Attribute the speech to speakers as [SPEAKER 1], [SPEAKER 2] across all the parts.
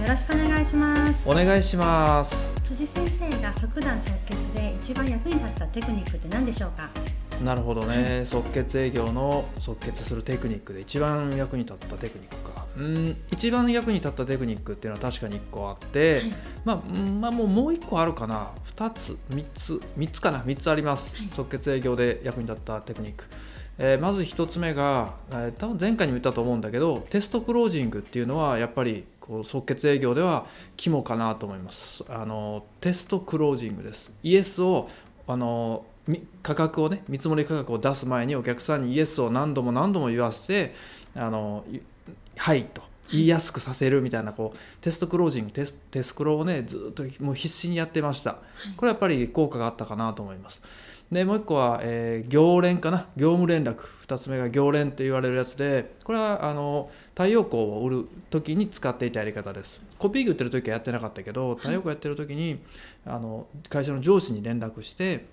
[SPEAKER 1] よろしくお願いします。
[SPEAKER 2] お願いします。
[SPEAKER 1] 辻先生が即断即決で一番役に立ったテクニックって何でしょうか？
[SPEAKER 2] なるほどね、即決営業の即決するテクニックで一番役に立ったテクニックか。一番役に立ったテクニックっていうのは確かに1個あって、もう1個あるかな。3つかな。3つあります、即決営業で役に立ったテクニック。まず1つ目が、多分前回にも言ったと思うんだけど、テストクロージングっていうのはやっぱりこう即決営業では肝かなと思います。テストクロージングです。イエスを価格をね、見積もり価格を出す前にお客さんにイエスを何度も言わせてはいと言いやすくさせるみたいなテストクロージング、テスクロをねずっともう必死にやってました。これはやっぱり効果があったかなと思います。でもう一個は、業連かな。業務連絡。2つ目が業連って言われるやつで、これは太陽光を売る時に使っていたやり方です。コピー機売ってる時はやってなかったけど、太陽光やってる時に会社の上司に連絡して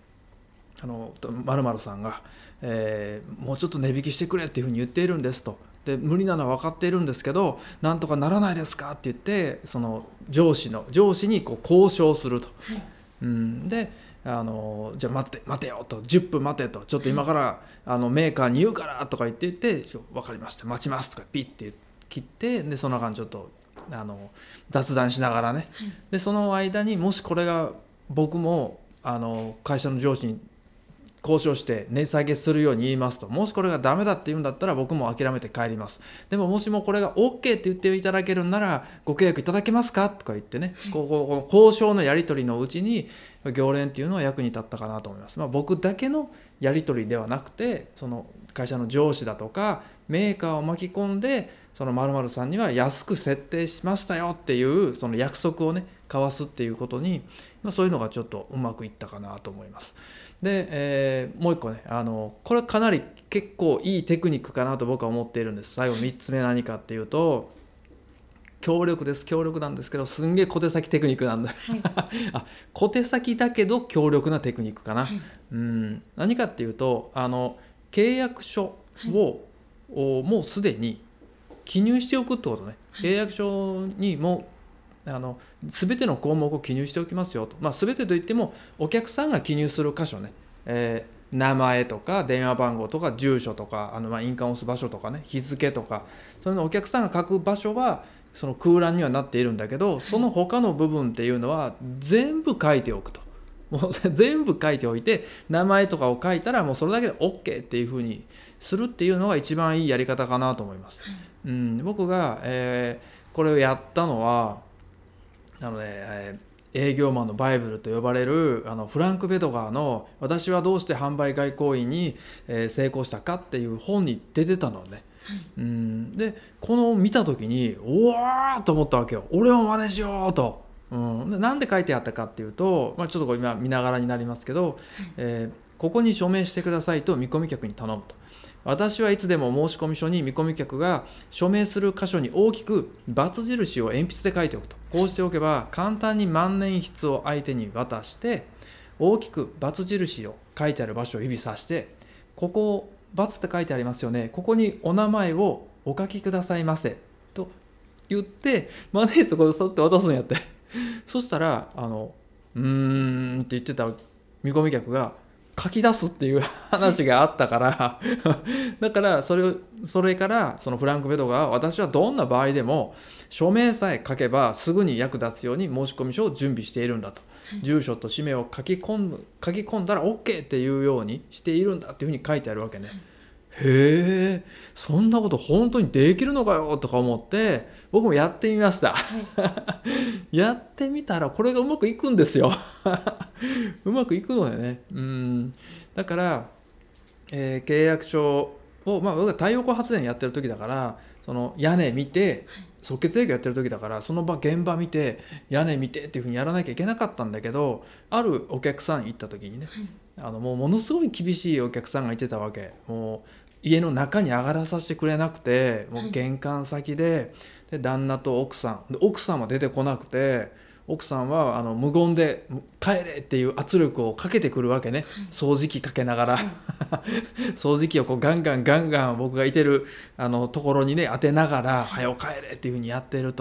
[SPEAKER 2] 〇〇さんが、もうちょっと値引きしてくれっていうふうに言っているんですと。で無理なのは分かっているんですけど、なんとかならないですかって言って、その上司に交渉すると、でじゃあ待てよと、10分待てと、ちょっと今からメーカーに言うからとか言って分かりました、待ちますとかピッて切って、でその間ちょっと雑談しながらね、でその間にもしこれが僕も会社の上司に交渉して値下げするように言いますと、もしこれがダメだって言うんだったら僕も諦めて帰ります。でももしもこれが OK って言っていただけるんならご契約いただけますかとか言ってね、この交渉のやり取りのうちに業連っていうのは役に立ったかなと思います。僕だけのやり取りではなくて、その会社の上司だとかメーカーを巻き込んで、その〇〇さんには安く設定しましたよっていうその約束をね交わすっていうことに、そういうのがちょっとうまくいったかなと思います。で、もう一個ね、これかなり結構いいテクニックかなと僕は思っているんです。最後3つ目何かっていうと、強力なんですけど、すんげえ小手先テクニックなんだ、小手先だけど強力なテクニックかな、何かっていうと、契約書を、もうすでに記入しておくってことね。契約書にも全ての項目を記入しておきますよと。全てといってもお客さんが記入する箇所ね、名前とか電話番号とか住所とか印鑑を押す場所とかね、日付とか、それのお客さんが書く場所はその空欄にはなっているんだけど、その他の部分っていうのは全部書いておくと。もう全部書いておいて、名前とかを書いたらもうそれだけで OK っていう風にするっていうのが一番いいやり方かなと思います。僕が、これをやったのは営業マンのバイブルと呼ばれるフランク・ベドガーの私はどうして販売外交員に、成功したかっていう本に出てたのね、でこの見た時におわーと思ったわけよ。俺も真似しようと、なんで書いてあったかっていうと、ちょっとこれ今見ながらになりますけど、ここに署名してくださいと見込み客に頼むと。私はいつでも申込書に見込み客が署名する箇所に大きく×印を鉛筆で書いておくと。こうしておけば簡単に万年筆を相手に渡して大きく×印を書いてある場所を指さして、ここを×って書いてありますよね、ここにお名前をお書きくださいませと言って万年筆をこうそって渡すんやってそしたらって言ってた見込み客が書き出すっていう話があったからだからそれからそのフランク・ベドガーは、私はどんな場合でも署名さえ書けばすぐに役立つように申込書を準備しているんだと、住所と氏名を書き込んだら OK っていうようにしているんだっていうふうに書いてあるわけね。へえ、そんなこと本当にできるのかよとか思って僕もやってみました、やってみたらこれがうまくいくんですようまくいくのよね。だから、契約書を、僕は太陽光発電やってる時だから、その屋根見て、即決営業やってる時だから、その現場見て屋根見てっていうふうにやらなきゃいけなかったんだけど、あるお客さん行った時にね、もうものすごい厳しいお客さんがいてたわけ。もう家の中に上がらさせてくれなくて、もう玄関先で、旦那と奥さんは出てこなくて、奥さんは無言で帰れっていう圧力をかけてくるわけね、掃除機かけながら掃除機をこうガンガン僕がいてるところにね当てながら、早く帰れっていう風にやってると。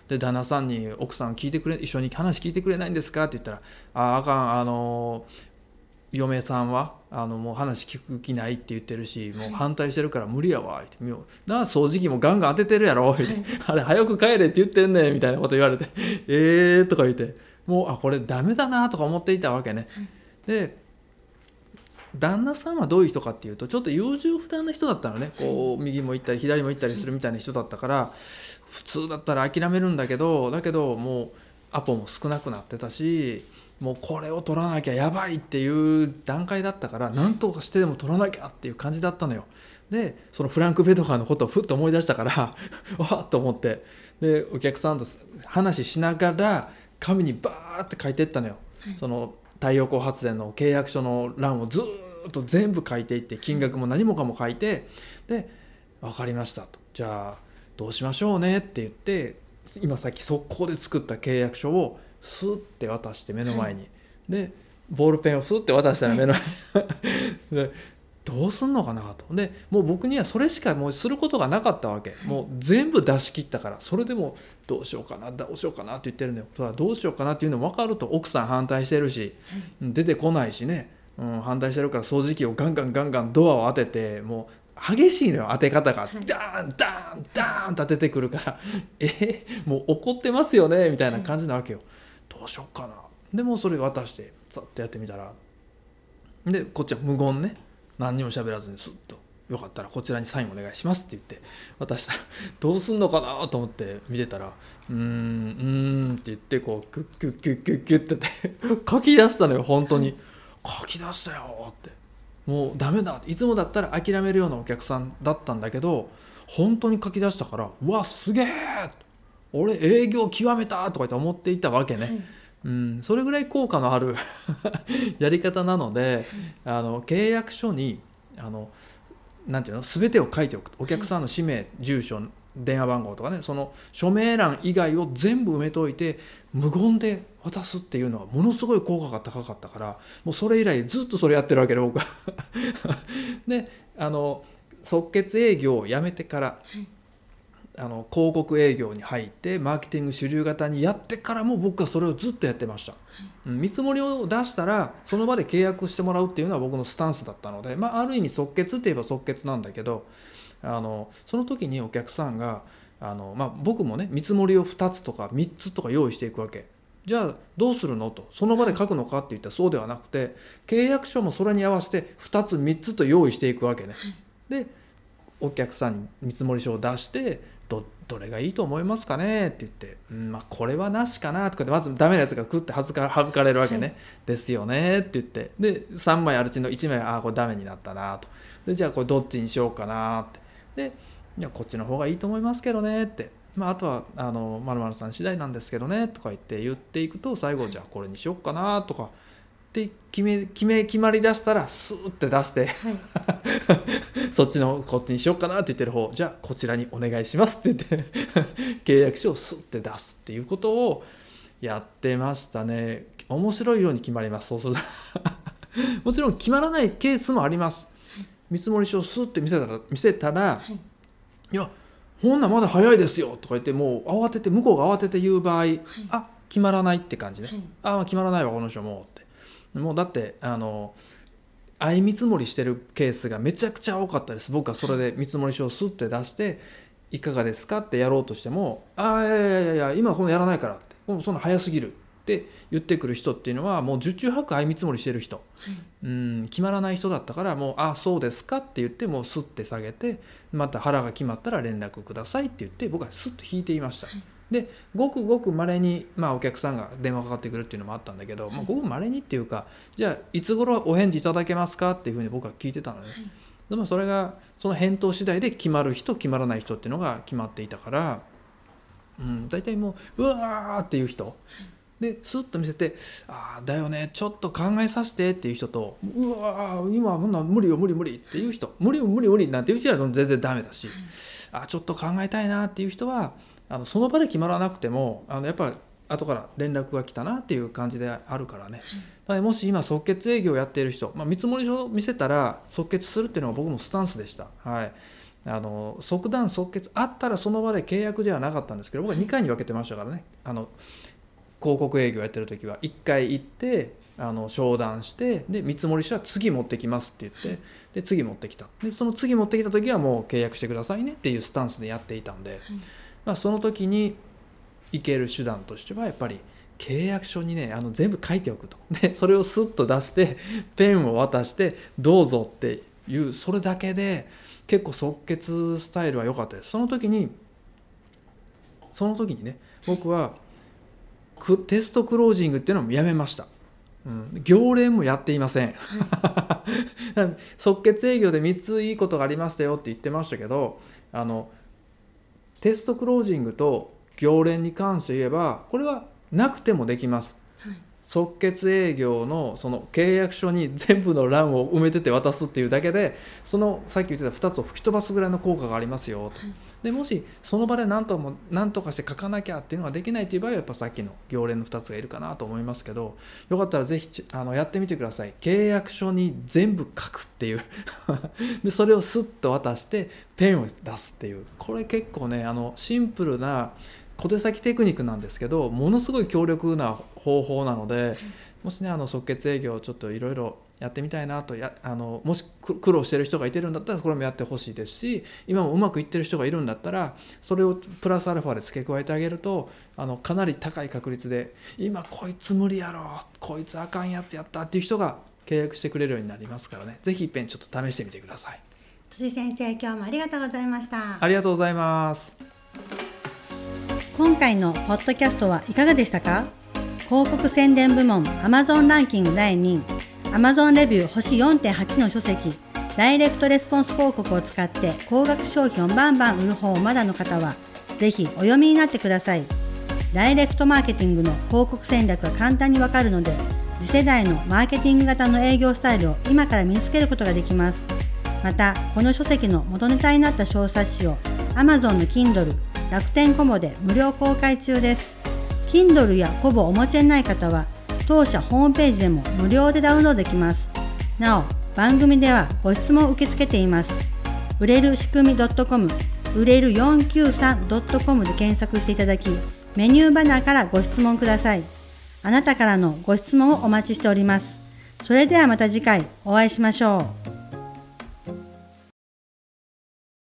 [SPEAKER 2] で旦那さんに奥さん一緒に話聞いてくれないんですかって言ったら、あかん、嫁さんはもう話聞く気ないって言ってるし、もう反対してるから無理やわって、掃除機もガンガン当ててるやろって、あれ早く帰れって言ってんねんみたいなこと言われてとか言って、もうこれダメだなとか思っていたわけね。で旦那さんはどういう人かっていうと、ちょっと優柔不断な人だったのね。こう右も行ったり左も行ったりするみたいな人だったから、普通だったら諦めるんだけどもうアポも少なくなってたし、もうこれを取らなきゃやばいっていう段階だったから、何とかしてでも取らなきゃっていう感じだったのよ。でそのフランク・ベトカーのことをふっと思い出したからわっと思って、でお客さんと話しながら紙にバーって書いていったのよ。その太陽光発電の契約書の欄をずっと全部書いていって、金額も何もかも書いて、で分かりましたと、じゃあどうしましょうねって言って、今さっき速攻で作った契約書をスッて渡して目の前に、でボールペンをスッて渡したら目の前でどうすんのかなと。でもう僕にはそれしかもうすることがなかったわけ。もう全部出し切ったから、それでもどうしようかなって言ってるのよ。どうしようかなっていうのも分かると、奥さん反対してるし、出てこないしね、反対してるから掃除機をガンガンドアを当てて、もう激しいのよ当て方が、ダーンダーンダーンと当ててくるからもう怒ってますよねみたいな感じなわけよ。どうしようかな。でもそれ渡してザッとやってみたら、でこっちは無言ね、何にも喋らずにスッと、よかったらこちらにサインお願いしますって言って渡したら、どうすんのかなと思って見てたら、って言ってこうキュッキュッキュッキュッキュッって書き出したのよ。本当に書き出したよって、もうダメだって、いつもだったら諦めるようなお客さんだったんだけど、本当に書き出したから、うわすげえ、俺営業極めたとかって思っていたわけね。それぐらい効果のあるやり方なので、契約書になんていうの、全てを書いておく。お客さんの氏名、住所、電話番号とかね、その署名欄以外を全部埋めといて無言で渡すっていうのはものすごい効果が高かったから、もうそれ以来ずっとそれやってるわけで僕はで即決営業をやめてから、広告営業に入ってマーケティング主流型にやってからも僕はそれをずっとやってました。見積もりを出したらその場で契約してもらうっていうのは僕のスタンスだったので、ある意味即決って言えば即決なんだけど、その時にお客さんが僕もね見積もりを2つとか3つとか用意していくわけ。じゃあどうするのと、その場で書くのかって言ったらそうではなくて、契約書もそれに合わせて2つ3つと用意していくわけね。でお客さんに見積もり書を出して、どれがいいと思いますかねって言って、これはなしかなとかで、まずダメなやつがクッて省かれるわけね、ですよねって言って、で3枚あるうちの1枚これダメになったなと。でじゃあこれどっちにしようかなって、でいやこっちの方がいいと思いますけどねって、あとは〇〇さん次第なんですけどねとか言っていくと、最後じゃあこれにしようかなとかで決まりだしたらスーって出して、そっちのこっちにしようかなって言ってる方、じゃあこちらにお願いしますって言って契約書をスッて出すっていうことをやってましたね。面白いように決まります。そうするともちろん決まらないケースもあります。見積もり書をスッて見せたら、いやほんなまだ早いですよとか言って、もう向こうが慌てて言う場合、決まらないって感じね。決まらないわこの人もって。もうだって相見積もりしてるケースがめちゃくちゃ多かったです。僕はそれで見積もり書をスッて出して、いかがですかってやろうとしても、いや今このやらないからって、もうそんな早すぎるって言ってくる人っていうのは、もう十中八九相見積もりしてる人、決まらない人だったから、もうそうですかって言って、もうスッて下げて、また腹が決まったら連絡くださいって言って、僕はスッと引いていました。でごくごく稀に、お客さんが電話かかってくるっていうのもあったんだけど、ごく稀にっていうか、じゃあいつ頃お返事いただけますかっていうふうに僕は聞いてたのね。でもそれがその返答次第で決まる人決まらない人っていうのが決まっていたから、大体もうわーっていう人でスッと見せて、だよねちょっと考えさせてっていう人と、うわー今無理よ無理っていう人、無理なんていう人は全然ダメだし、ちょっと考えたいなっていう人はその場で決まらなくてもやっぱり後から連絡が来たなっていう感じであるからね。だからもし今即決営業をやっている人、見積もり書を見せたら即決するっていうのが僕のスタンスでした。 即断即決あったらその場で契約じゃなかったんですけど、僕は2回に分けてましたからね。広告営業やってる時は1回行って商談して、で見積もり書は次持ってきますって言って、で次持ってきた。でその次持ってきた時はもう契約してくださいねっていうスタンスでやっていたんで、その時に行ける手段としてはやっぱり契約書にね全部書いておくと。でそれをスッと出してペンを渡してどうぞっていう、それだけで結構即決スタイルは良かったです。その時にね、僕はテストクロージングっていうのもやめました。行連もやっていません。即決営業で3ついいことがありましたよって言ってましたけど、テストクロージングと行連に関して言えばこれはなくてもできます。即決営業のその契約書に全部の欄を埋めてて渡すっていうだけで、そのさっき言ってた2つを吹き飛ばすぐらいの効果がありますよと。でもしその場で何とかして書かなきゃっていうのができないという場合はやっぱさっきの行連の2つがいるかなと思いますけど、よかったらぜひやってみてください。契約書に全部書くっていうでそれをスッと渡してペンを出すっていう、これ結構ねシンプルな小手先テクニックなんですけど、ものすごい強力な方法なので、もしね即決営業ちょっといろいろやってみたいなともし苦労してる人がいてるんだったらこれもやってほしいですし、今もうまくいってる人がいるんだったらそれをプラスアルファで付け加えてあげるとかなり高い確率で、今こいつ無理やろ、こいつあかんやつやったっていう人が契約してくれるようになりますからね。ぜひ一遍ちょっと試してみてください。
[SPEAKER 1] 辻先生、今日もありがとうございました。
[SPEAKER 2] ありがとうございます。
[SPEAKER 1] 今回のポッドキャストはいかがでしたか？広告宣伝部門 Amazon ランキング第2位、 Amazon レビュー星 4.8 の書籍、ダイレクトレスポンス広告を使って高額商品をバンバン売る方をまだの方はぜひお読みになってください。ダイレクトマーケティングの広告戦略が簡単にわかるので、次世代のマーケティング型の営業スタイルを今から身につけることができます。またこの書籍の元ネタになった小冊子を Amazon の Kindle、楽天コボで無料公開中です。 Kindle やコボをお持ちでない方は当社ホームページでも無料でダウンロードできます。なお番組ではご質問を受け付けています。売れる仕組み .com、 売れる 493.com で検索していただき、メニューバナーからご質問ください。あなたからのご質問をお待ちしております。それではまた次回お会いしましょう。